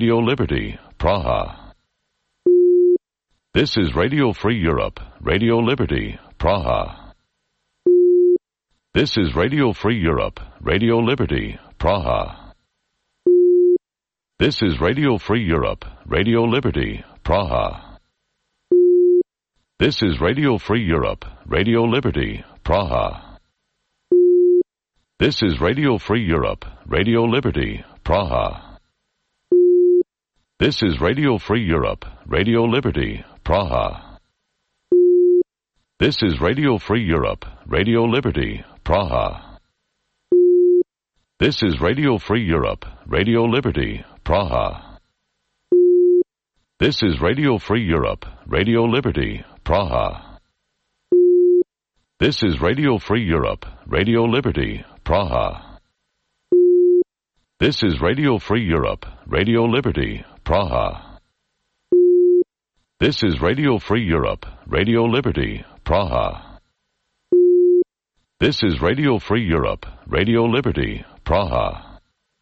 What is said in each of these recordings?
Radio Liberty, Praha. This is Radio Free Europe, Radio Liberty, Praha. This is Radio Free Europe, Radio Liberty, Praha. This is Radio Free Europe, Radio Liberty, Praha. This is Radio Free Europe, Radio Liberty, Praha. This is Radio Free Europe, Radio Liberty, Praha. This is Radio Free Europe, Radio Liberty, Praha. This is Radio Free Europe, Radio Liberty, Praha. This is Radio Free Europe, Radio Liberty, Praha. This is Radio Free Europe, Radio Liberty, Praha. This is Radio Free Europe, Radio Liberty, Praha. This is Radio Free Europe, Radio Liberty, Praha. This is Radio Free Europe, Radio Liberty, Praha. This is Radio Free Europe, Radio Liberty, Praha.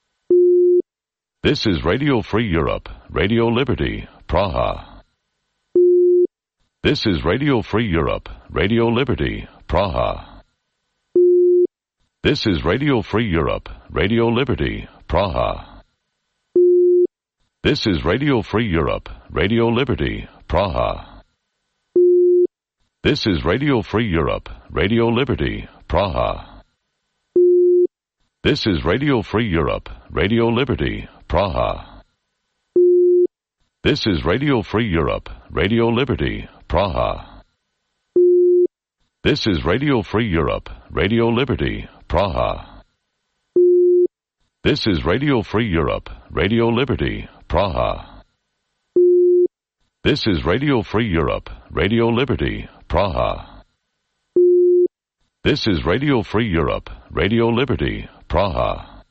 This is Radio Free Europe, Radio Liberty, Praha. This is Radio Free Europe, Radio Liberty, Praha. This is Radio Free Europe, Radio Liberty, Praha. This is Radio Free Europe, Radio Liberty, Praha. This is Radio Free Europe, Radio Liberty, Praha. This is Radio Free Europe, Radio Liberty, Praha. This is Radio Free Europe, Radio Liberty, Praha. This is Radio Free Europe, Radio Liberty, Praha. This is Radio Free Europe, Radio Liberty, Praha. This is Radio Free Europe, Radio Liberty, Praha. This is Radio Free Europe, Radio Liberty, Praha.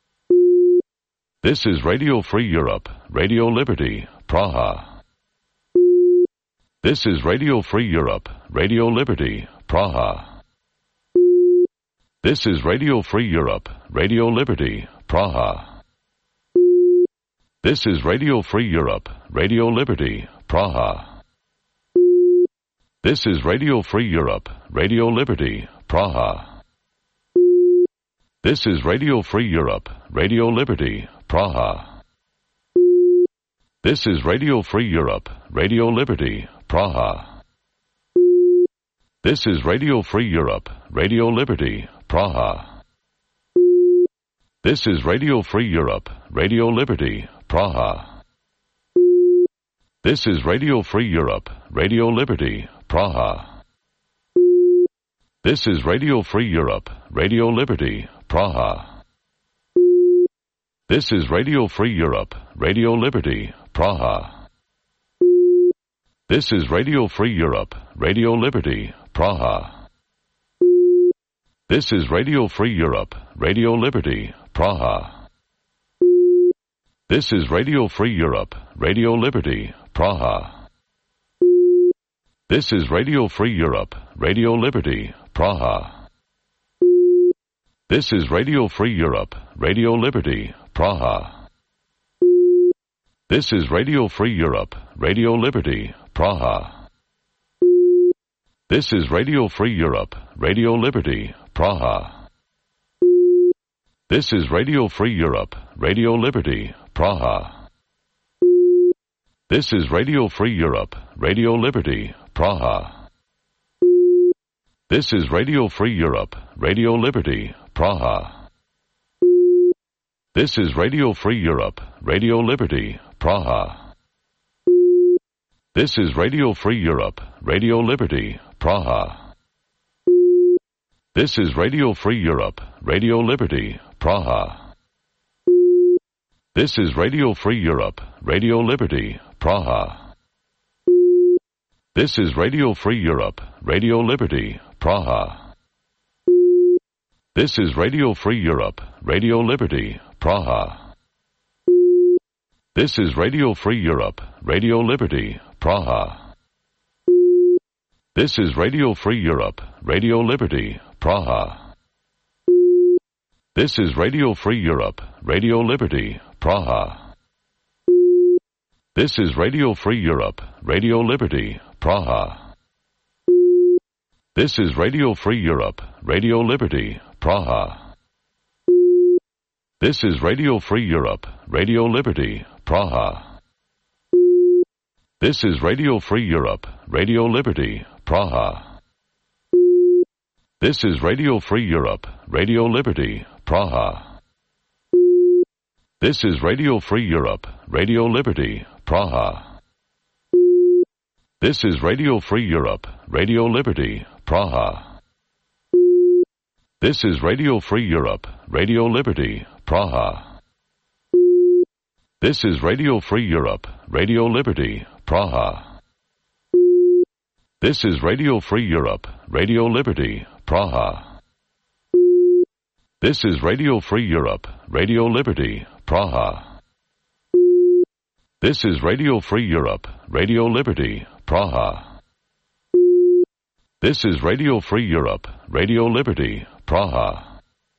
This is Radio Free Europe, Radio Liberty, Praha. This is Radio Free Europe, Radio Liberty, Praha. This is Radio Free Europe, Radio Liberty, Praha. This is Radio Free Europe, Radio Liberty, Praha. This is Radio Free Europe, Radio Liberty, Praha. This is Radio Free Europe, Radio Liberty, Praha. This is Radio Free Europe, Radio Liberty, Praha. This is Radio Free Europe, Radio Liberty, Praha. This is Radio Free Europe, Radio Liberty, Praha. This is Radio Free Europe, Radio Liberty, Praha. This is Radio Free Europe, Radio Liberty, Praha. This is Radio Free Europe, Radio Liberty, Praha. This is Radio Free Europe, Radio Liberty, Praha. This is Radio Free Europe, Radio Liberty, Praha. This is Radio Free Europe, Radio Liberty, Praha. This is Radio Free Europe, Radio Liberty, Praha. This is Radio Free Europe, Radio Liberty, Praha. This is Radio Free Europe, Radio Liberty, Praha. This is Radio Free Europe, Radio Liberty, Praha. This is Radio Free Europe, Radio Liberty, Praha. This is Radio Free Europe, Radio Liberty, Praha. This is Radio Free Europe, Radio Liberty, Praha. This is Radio Free Europe, Radio Liberty, Praha. This is Radio Free Europe, Radio Liberty, Praha. This is Radio Free Europe, Radio Liberty, Praha. This is Radio Free Europe, Radio Liberty, Praha. This is Radio Free Europe, Radio Liberty, Praha. This is Radio Free Europe, Radio Liberty, Praha. This is Radio Free Europe, Radio Liberty, Praha. This is Radio Free Europe, Radio Liberty, Praha. This is Radio Free Europe, Radio Liberty, Praha. This is Radio Free Europe, Radio Liberty, Praha. This is Radio Free Europe, Radio Liberty, Praha. This is Radio Free Europe, Radio Liberty, Praha. This is Radio Free Europe, Radio Liberty, Praha. This is Radio Free Europe, Radio Liberty, Praha. This is Radio Free Europe, Radio Liberty, Praha. This is Radio Free Europe, Radio Liberty, Praha. This is Radio Free Europe, Radio Liberty, Praha. This is Radio Free Europe, Radio Liberty, Praha. This is Radio Free Europe, Radio Liberty, Praha. This is Radio Free Europe, Radio Liberty, Praha. This is Radio Free Europe, Radio Liberty, Praha. This is Radio Free Europe, Radio Liberty, Praha.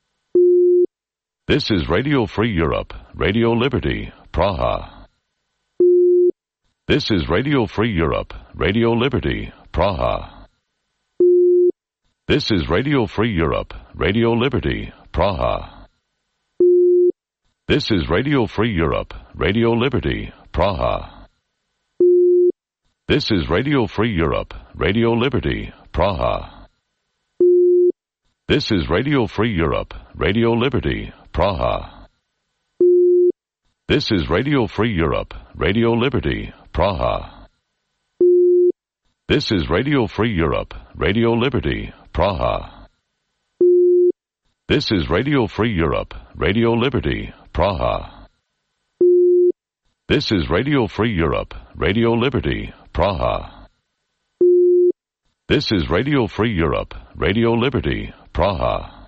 This is Radio Free Europe, Radio Liberty, Praha. This is Radio Free Europe, Radio Liberty, Praha. This is Radio Free Europe, Radio Liberty, Praha. This is Radio Free Europe, Radio Liberty, Praha. This is Radio Free Europe, Radio Liberty, Praha. This is Radio Free Europe, Radio Liberty, Praha. This is Radio Free Europe, Radio Liberty, Praha. This is Radio Free Europe, Radio Liberty, Praha. This is Radio Free Europe, Radio Liberty, Praha. This is Radio Free Europe, Radio Liberty, Praha. This is Radio Free Europe, Radio Liberty, Praha.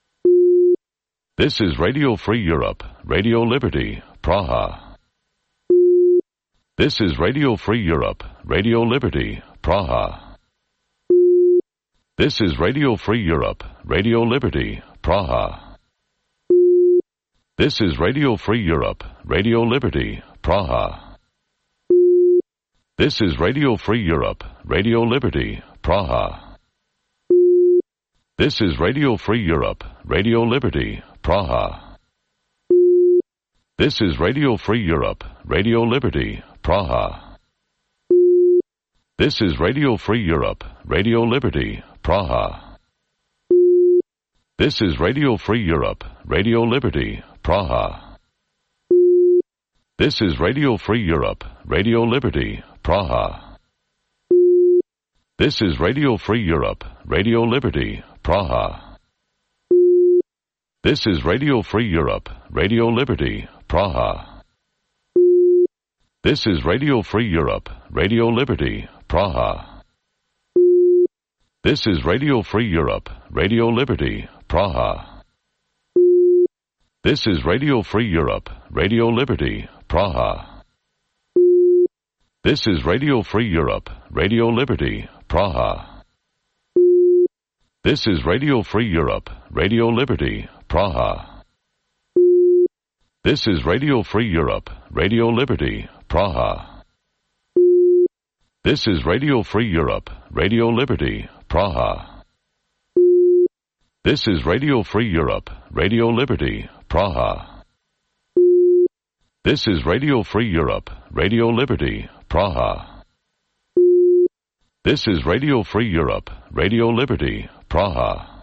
This is Radio Free Europe, Radio Liberty, Praha. This is Radio Free Europe, Radio Liberty, Praha. This is Radio Free Europe, Radio Liberty, Praha. This is Radio Free Europe, Radio Liberty, Praha. This is Radio Free Europe, Radio Liberty, Praha. This is Radio Free Europe, Radio Liberty, Praha. This is Radio Free Europe, Radio Liberty, Praha. This is Radio Free Europe, Radio Liberty, Praha. This is Radio Free Europe, Radio Liberty, Praha. This is Radio Free Europe, Radio Liberty, Praha. This is Radio Free Europe, Radio Liberty, Praha. This is Radio Free Europe, Radio Liberty, Praha. This is Radio Free Europe, Radio Liberty, Praha. This is Radio Free Europe, Radio Liberty, Praha. This is Radio Free Europe, Radio Liberty, Praha. This is Radio Free Europe, Radio Liberty, Praha. This is Radio Free Europe, Radio Liberty, Praha. This is Radio Free Europe, Radio Liberty, Praha. This is Radio Free Europe, Radio Liberty, Praha. This is Radio Free Europe, Radio Liberty, Praha. This is Radio Free Europe, Radio Liberty, Praha. This is Radio Free Europe, Radio Liberty, Praha.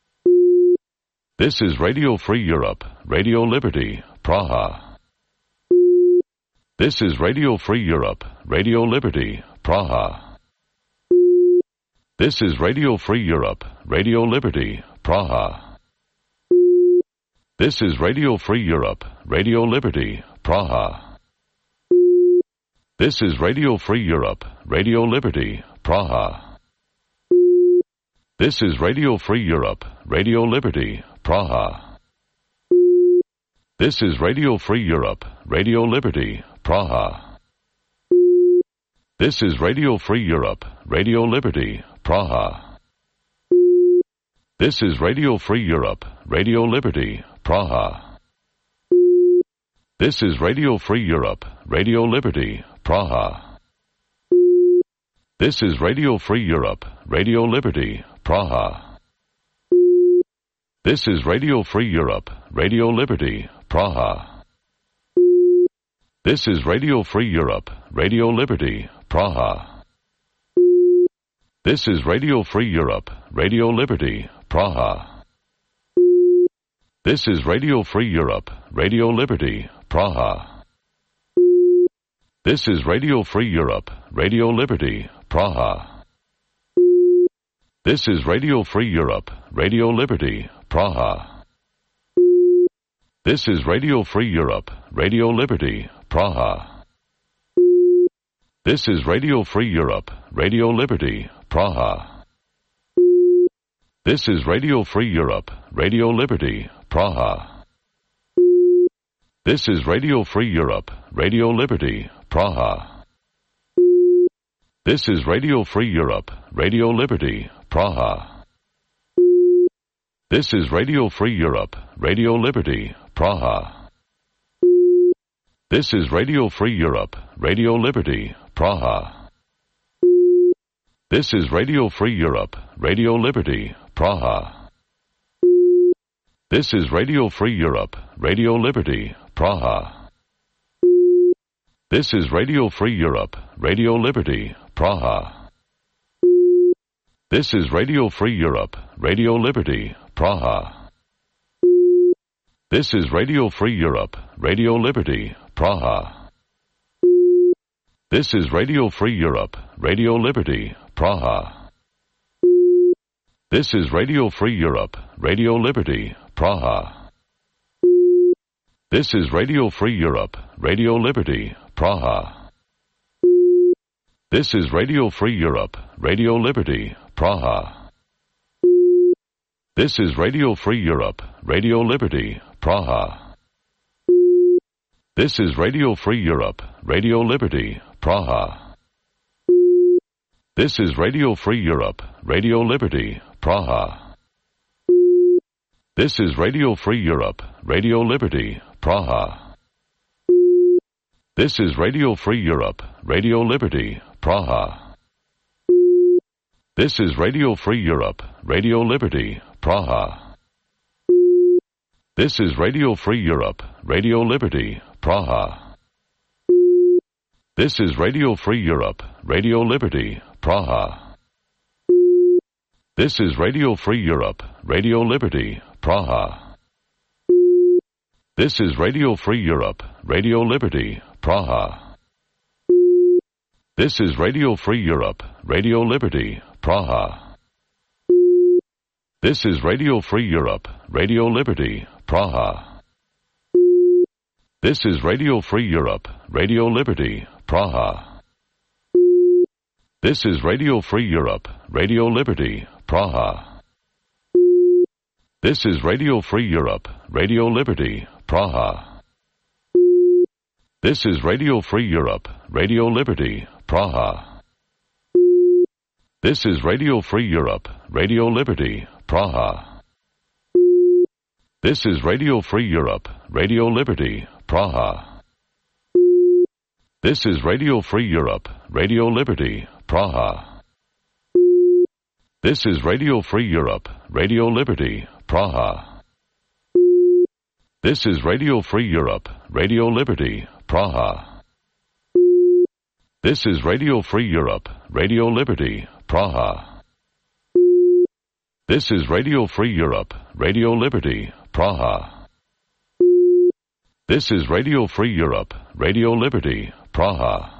This is Radio Free Europe, Radio Liberty, Praha. This is Radio Free Europe, Radio Liberty, Praha. This is Radio Free Europe, Radio Liberty, Praha. This is Radio Free Europe, Radio Liberty, Praha. This is Radio Free Europe, Radio Liberty, Praha. This is Radio Free Europe, Radio Liberty, Praha. This is Radio Free Europe, Radio Liberty, Praha. This is Radio Free Europe, Radio Liberty, Praha. This is Radio Free Europe, Radio Liberty, Praha. This is Radio Free Europe, Radio Liberty, Praha. This is Radio Free Europe, Radio Liberty, Praha. This is Radio Free Europe, Radio Liberty, Praha. This is Radio Free Europe, Radio Liberty, Praha. This is Radio Free Europe, Radio Liberty, Praha. This is Radio Free Europe, Radio Liberty, Praha. This is Radio Free Europe, Radio Liberty, Praha. This is Radio Free Europe, Radio Liberty, Praha. This is Radio Free Europe, Radio Liberty, Praha. This is Radio Free Europe, Radio Liberty, Praha. This is Radio Free Europe, Radio Liberty, Praha. This is Radio Free Europe, Radio Liberty, Praha. This is Radio Free Europe, Radio Liberty, Praha. This is Radio Free Europe, Radio Liberty, Praha. This is Radio Free Europe, Radio Liberty, Praha. This is Radio Free Europe, Radio Liberty, Praha. This is Radio Free Europe, Radio Liberty, Praha. This is Radio Free Europe, Radio Liberty, Praha. This is Radio Free Europe, Radio Liberty, Praha. This is Radio Free Europe, Radio Liberty, Praha. This is Radio Free Europe, Radio Liberty, Praha. This is Radio Free Europe, Radio Liberty, Praha. This is Radio Free Europe, Radio Liberty, Praha. This is Radio Free Europe, Radio Liberty, Praha. This is Radio Free Europe, Radio Liberty, Praha. This is Radio Free Europe, Radio Liberty, Praha. This is Radio Free Europe, Radio Liberty, Praha. This is Radio Free Europe, Radio Liberty, Praha. This is Radio Free Europe, Radio Liberty, Praha. This is Radio Free Europe, Radio Liberty, Praha. This is Radio Free Europe, Radio Liberty, Praha. This is Radio Free Europe, Radio Liberty, Praha. This is Radio Free Europe, Radio Liberty, Praha. This is Radio Free Europe, Radio Liberty, Praha. This is Radio Free Europe, Radio Liberty, Praha. This is Radio Free Europe, Radio Liberty, Praha. This is Radio Free Europe, Radio Liberty, Praha. This is Radio Free Europe, Radio Liberty, Praha. This is Radio Free Europe, Radio Liberty, Praha. This is Radio Free Europe, Radio Liberty, Praha. This is Radio Free Europe, Radio Liberty, Praha. This is Radio Free Europe, Radio Liberty, Praha. This is Radio Free Europe, Radio Liberty, Praha. This is Radio Free Europe, Radio Liberty, Praha. This is Radio Free Europe, Radio Liberty, Praha. This is Radio Free Europe, Radio Liberty, Praha. This is Radio Free Europe, Radio Liberty, Praha. This is Radio Free Europe, Radio Liberty, Praha.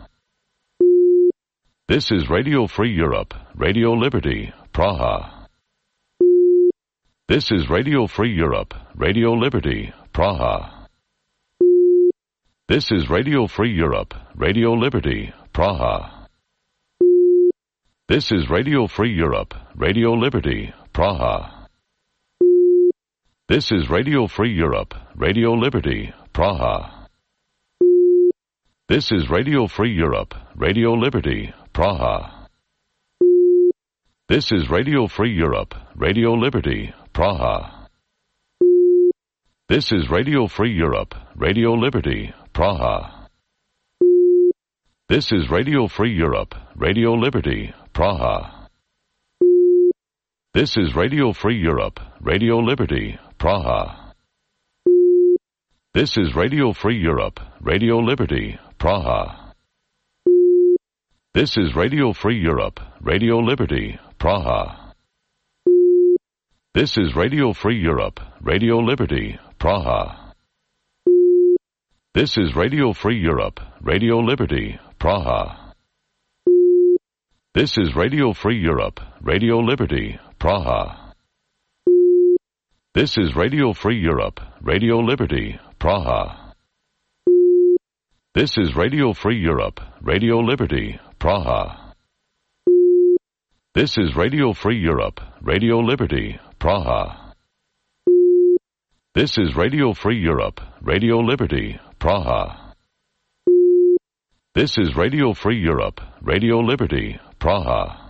This is Radio Free Europe, Radio Liberty, Praha. This is Radio Free Europe, Radio Liberty, Praha. This is Radio Free Europe, Radio Liberty, Praha. This is Radio Free Europe, Radio Liberty, Praha. This is Radio Free Europe, Radio Liberty, Praha. This is Radio Free Europe, Radio Liberty, Praha. This is Radio Free Europe, Radio Liberty, Praha. This is Radio Free Europe, Radio Liberty, Praha. This is Radio Free Europe, Radio Liberty, Praha. This is Radio Free Europe, Radio Liberty, Praha. This is Radio Free Europe, Radio Liberty, Praha. This is Radio Free Europe, Radio Liberty, Praha. This is Radio Free Europe, Radio Liberty, Praha. This is Radio Free Europe, Radio Liberty, Praha. This is Radio Free Europe, Radio Liberty, Praha. This is Radio Free Europe, Radio Liberty, Praha. This is Radio Free Europe, Radio Liberty, Praha. This is Radio Free Europe, Radio Liberty, Praha. This is Radio Free Europe, Radio Liberty, Praha. This is Radio Free Europe, Radio Liberty, Praha.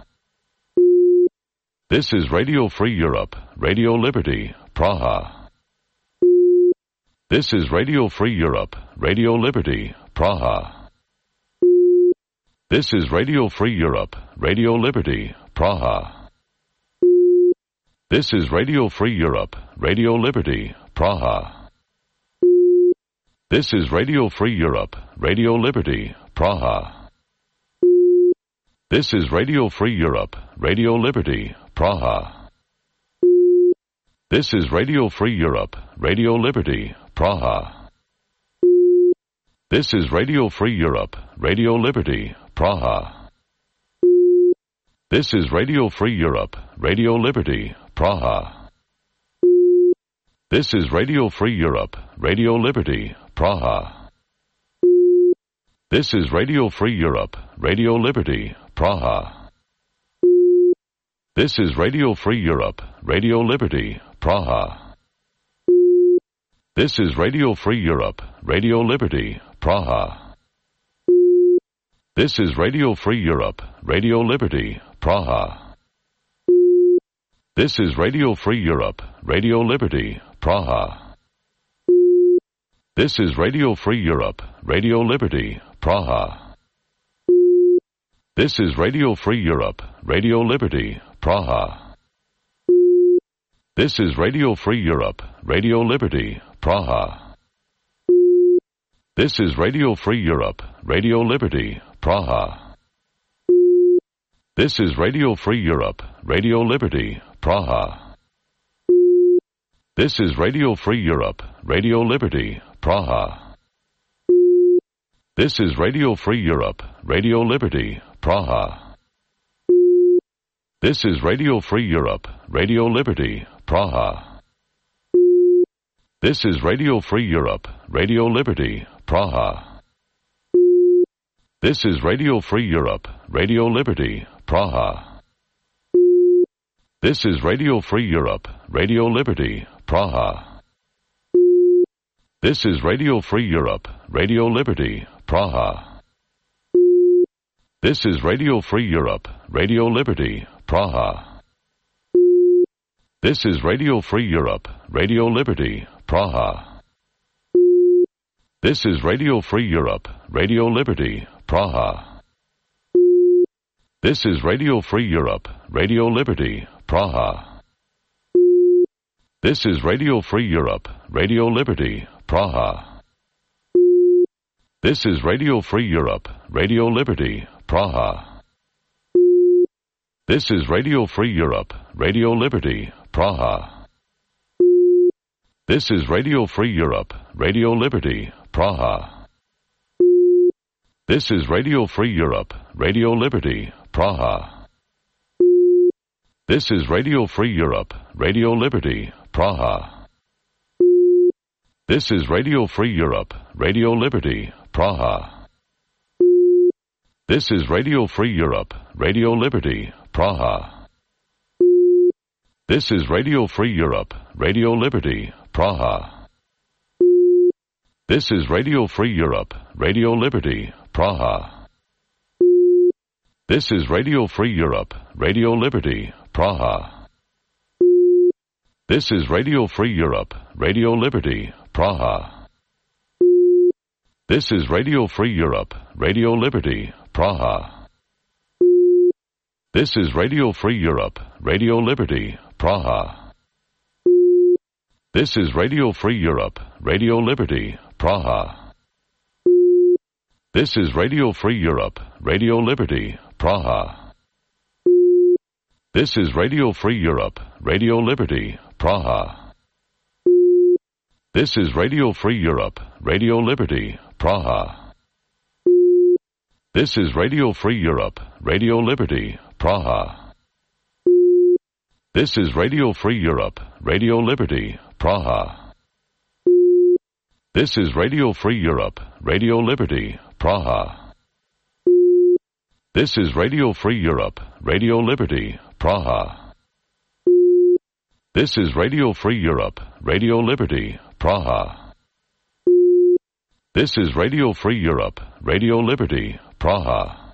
This is Radio Free Europe, Radio Liberty, Praha. This is Radio Free Europe, Radio Liberty, Praha. This is Radio Free Europe, Radio Liberty, Praha. This is Radio Free Europe, Radio Liberty, Praha. This is Radio Free Europe, Radio Liberty, Praha. This is Radio Free Europe, Radio Liberty, Praha. This is Radio Free Europe, Radio Liberty, Praha. This is Radio Free Europe, Radio Liberty, Praha. This is Radio Free Europe, Radio Liberty, Praha. This is Radio Free Europe, Radio Liberty, Praha. This is Radio Free Europe, Radio Liberty, Praha. This is Radio Free Europe, Radio Liberty, Praha. This is Radio Free Europe, Radio Liberty, Praha. This is Radio Free Europe, Radio Liberty, Praha. This is Radio Free Europe, Radio Liberty, Praha. This is Radio Free Europe, Radio Liberty, Praha. This is Radio Free Europe, Radio Liberty, Praha. This is Radio Free Europe, Radio Liberty, Praha. This is Radio Free Europe, Radio Liberty, Praha. This is Radio Free Europe, Radio Liberty, Praha. This is Radio Free Europe, Radio Liberty, Praha. This is Radio Free Europe, Radio Liberty, Praha. This is Radio Free Europe, Radio Liberty, Praha. This is Radio Free Europe, Radio Liberty, Praha. This is Radio Free Europe, Radio Liberty, Praha. This is Radio Free Europe, Radio Liberty, Praha. This is Radio Free Europe, Radio Liberty, Praha. This is Radio Free Europe, Radio Liberty, Praha. This is Radio Free Europe, Radio Liberty, Praha. This is Radio Free Europe, Radio Liberty, Praha. This is Radio Free Europe, Radio Liberty, Praha. This is Radio Free Europe, Radio Liberty, Praha. This is Radio Free Europe, Radio Liberty, Praha. This is Radio Free Europe, Radio Liberty, Praha. This is Radio Free Europe, Radio Liberty, Praha. This is Radio Free Europe, Radio Liberty, Praha. This is Radio Free Europe, Radio Liberty, Praha. This is Radio Free Europe, Radio Liberty, Praha. This is Radio Free Europe, Radio Liberty, Praha. This is Radio Free Europe, Radio Liberty, Praha. This is Radio Free Europe, Radio Liberty, Praha. This is Radio Free Europe, Radio Liberty, Praha. This is Radio Free Europe, Radio Liberty, Praha. This is Radio Free Europe, Radio Liberty, Praha. This is Radio Free Europe, Radio Liberty, Praha. This is Radio Free Europe, Radio Liberty, Praha. This is Radio Free Europe, Radio Liberty, Praha. This is Radio Free Europe, Radio Liberty, Praha. This is Radio Free Europe, Radio Liberty, Praha. This is Radio Free Europe, Radio Liberty, Praha. This is Radio Free Europe, Radio Liberty, Praha. This is Radio Free Europe, Radio Liberty, Praha. This is Radio Free Europe, Radio Liberty, Praha. This is Radio Free Europe, Radio Liberty, Praha. This is Radio Free Europe, Radio Liberty, Praha.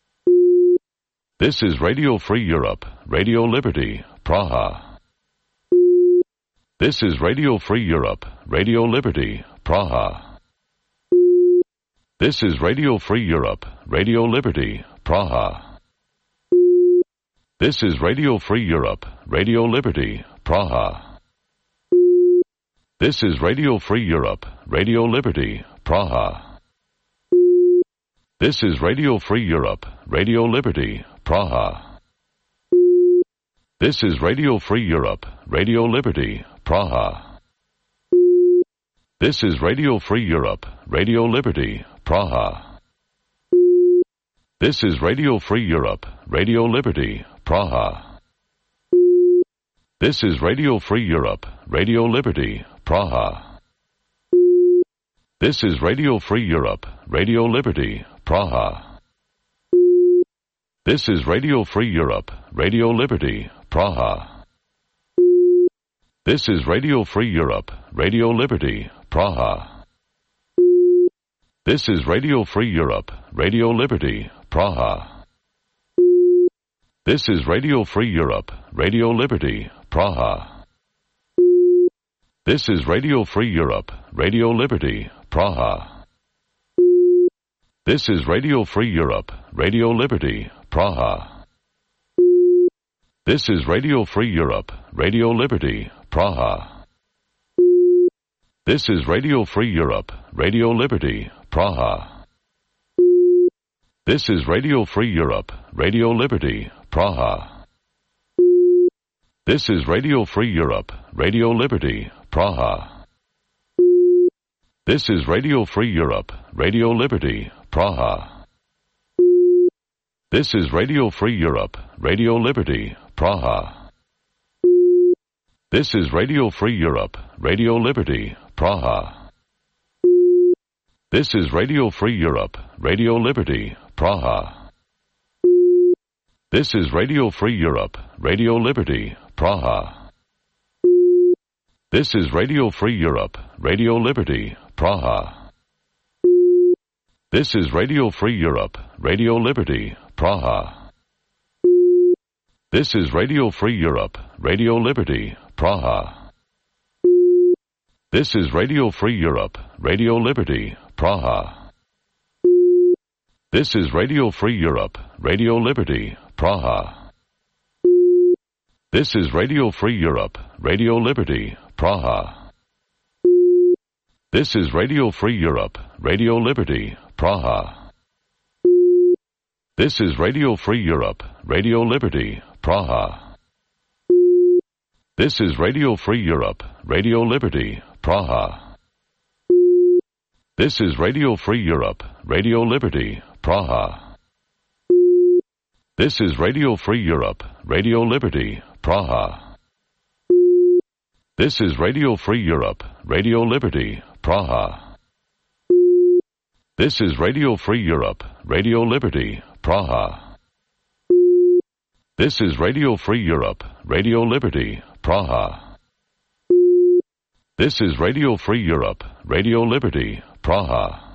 This is Radio Free Europe, Radio Liberty, Praha. This is Radio Free Europe, Radio Liberty, Praha. This is Radio Free Europe, Radio Liberty, Praha. This is Radio Free Europe, Radio Liberty, Praha. This is Radio Free Europe, Radio Liberty, Praha. This is Radio Free Europe, Radio Liberty, Praha. This is Radio Free Europe, Radio Liberty, Praha. This is Radio Free Europe, Radio Liberty, Praha. This is Radio Free Europe, Radio Liberty, Praha. This is Radio Free Europe, Radio Liberty, Praha. This is Radio Free Europe, Radio Liberty, Praha. This is Radio Free Europe, Radio Liberty, Praha. This is Radio Free Europe, Radio Liberty, Praha. This is Radio Free Europe, Radio Liberty, Praha. This is Radio Free Europe, Radio Liberty, Praha. This is Radio Free Europe, Radio Liberty, Praha. This is Radio Free Europe, Radio Liberty, Praha. This is Radio Free Europe, Radio Liberty, Praha. This is Radio Free Europe, Radio Liberty, Praha. This is Radio Free Europe, Radio Liberty, Praha. This is Radio Free Europe, Radio Liberty, Praha. This is Radio Free Europe, Radio Liberty, Praha. This is Radio Free Europe, Radio Liberty, Praha. This is Radio Free Europe, Radio Liberty, Praha. This is Radio Free Europe, Radio Liberty, Praha. This is Radio Free Europe, Radio Liberty, Praha. This is Radio Free Europe, Radio Liberty, Praha. This is Radio Free Europe, Radio Liberty, Praha. This is Radio Free Europe, Radio Liberty, Praha. This is Radio Free Europe, Radio Liberty, Praha. This is Radio Free Europe, Radio Liberty, Praha. This is Radio Free Europe, Radio Liberty, Praha. This is Radio Free Europe, Radio Liberty, Praha. This is Radio Free Europe, Radio Liberty, Praha. This is Radio Free Europe, Radio Liberty, Praha. This is Radio Free Europe, Radio Liberty, Praha. This is Radio Free Europe, Radio Liberty, Praha. This is Radio Free Europe, Radio Liberty, Praha. This is Radio Free Europe, Radio Liberty, Praha. This is Radio Free Europe, Radio Liberty, Praha. This is Radio Free Europe, Radio Liberty, Praha.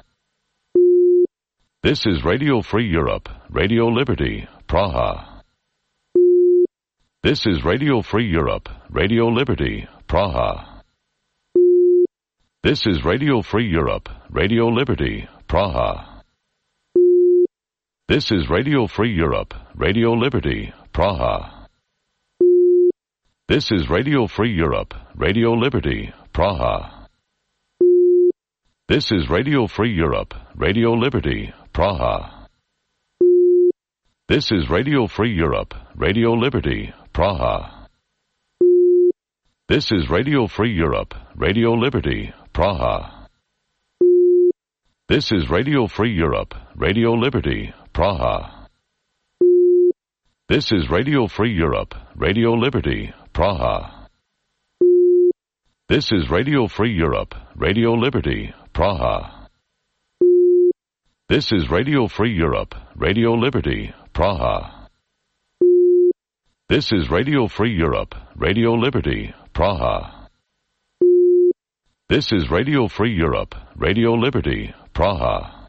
This is Radio Free Europe, Radio Liberty, Praha. This is Radio Free Europe, Radio Liberty, Praha. This is Radio Free Europe, Radio Liberty, Praha. This is Radio Free Europe, Radio Liberty, Praha. This is Radio Free Europe, Radio Liberty, Praha. This is Radio Free Europe, Radio Liberty, Praha. This is Radio Free Europe, Radio Liberty, Praha. This is Radio Free Europe, Radio Liberty, Praha. This is Radio Free Europe, Radio Liberty, Praha. This is Radio Free Europe, Radio Liberty, Praha. This is Radio Free Europe, Radio Liberty, Praha. This is Radio Free Europe, Radio Liberty, Praha. This is Radio Free Europe, Radio Liberty, Praha. This is Radio Free Europe, Radio Liberty, Praha.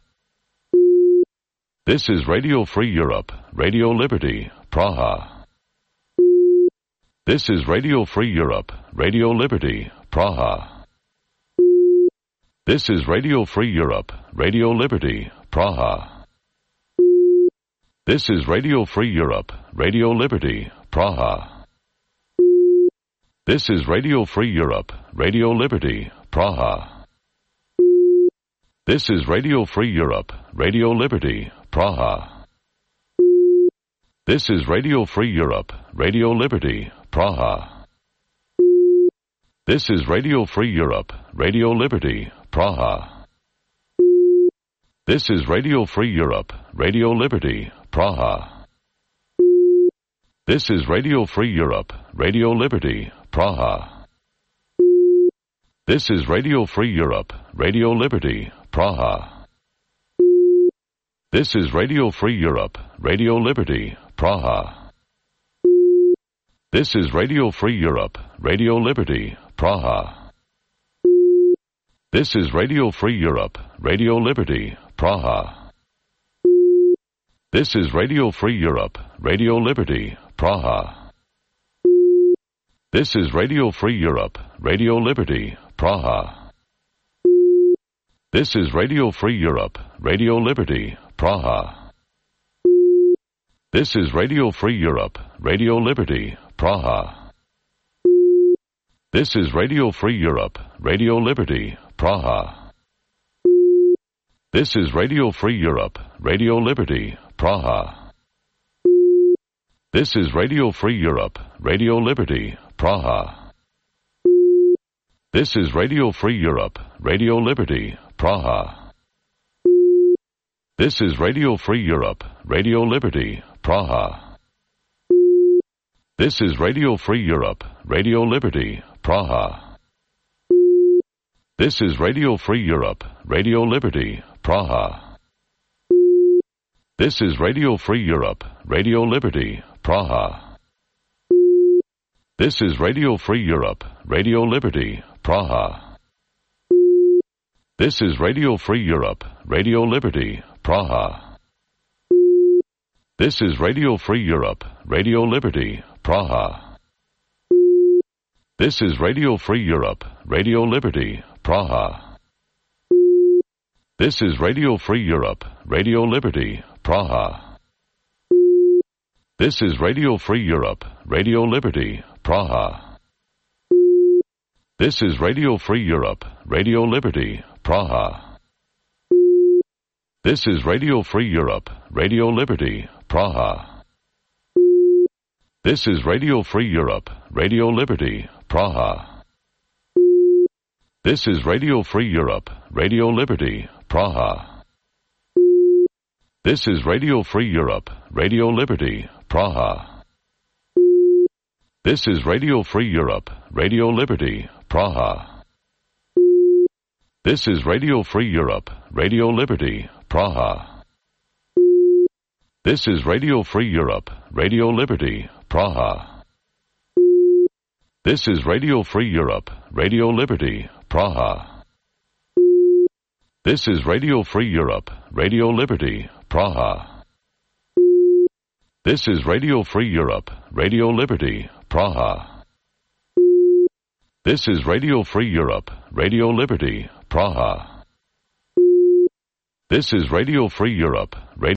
This is Radio Free Europe, Radio Liberty, Praha. This is Radio Free Europe, Radio Liberty, Praha. This is Radio Free Europe, Radio Liberty, Praha. This is Radio Free Europe, Radio Liberty, Praha. This is Radio Free Europe, Radio Liberty, Praha. This is Radio Free Europe, Radio Liberty, Praha. This is Radio Free Europe, Radio Liberty, Praha. This is Radio Free Europe, Radio Liberty, Praha. This is Radio Free Europe, Radio Liberty, Praha. This is Radio Free Europe, Radio Liberty, Praha. This is Radio Free Europe, Radio Liberty, Praha. This is Radio Free Europe, Radio Liberty, Praha. This is Radio Free Europe, Radio Liberty, Praha. This is Radio Free Europe, Radio Liberty, Praha. This is Radio Free Europe, Radio Liberty, Praha. This is Radio Free Europe, Radio Liberty, Praha. This is Radio Free Europe, Radio Liberty, Praha. This is Radio Free Europe, Radio Liberty, Praha. This is Radio Free Europe, Radio Liberty, Praha. This is Radio Free Europe, Radio Liberty, Praha. This is Radio Free Europe, Radio Liberty, Praha. This is Radio Free Europe, Radio Liberty, Praha. This is Radio Free Europe, Radio Liberty, Praha. This is Radio Free Europe, Radio Liberty, Praha. This is Radio Free Europe, Radio Liberty, Praha. This is Radio Free Europe, Radio Liberty, Praha. This is Radio Free Europe, Radio Liberty, Praha. This is Radio Free Europe, Radio Liberty, Praha. This is Radio Free Europe, Radio Liberty, Praha. This is Radio Free Europe, Radio Liberty, Praha. This is Radio Free Europe, Radio Liberty, Praha. This is Radio Free Europe, Radio Liberty, Praha. This is Radio Free Europe, Radio Liberty, Praha. This is Radio Free Europe, Radio Liberty, Praha. This is Radio Free Europe, Radio Liberty, Praha. This is Radio Free Europe, Radio Liberty, Praha. This is Radio Free Europe, Radio Liberty, Praha. This is Radio Free Europe, Radio Liberty, Praha. This is Radio Free Europe, Radio Liberty, Praha. This is Radio Free Europe, Radio Liberty, Praha. This is Radio Free Europe, Radio Liberty, Praha. This is Radio Free Europe, Radio Liberty, Praha. This is Radio Free Europe, Radio Liberty, Praha. This is Radio Free Europe, Radio Liberty, Praha. This is Radio Free Europe, Radio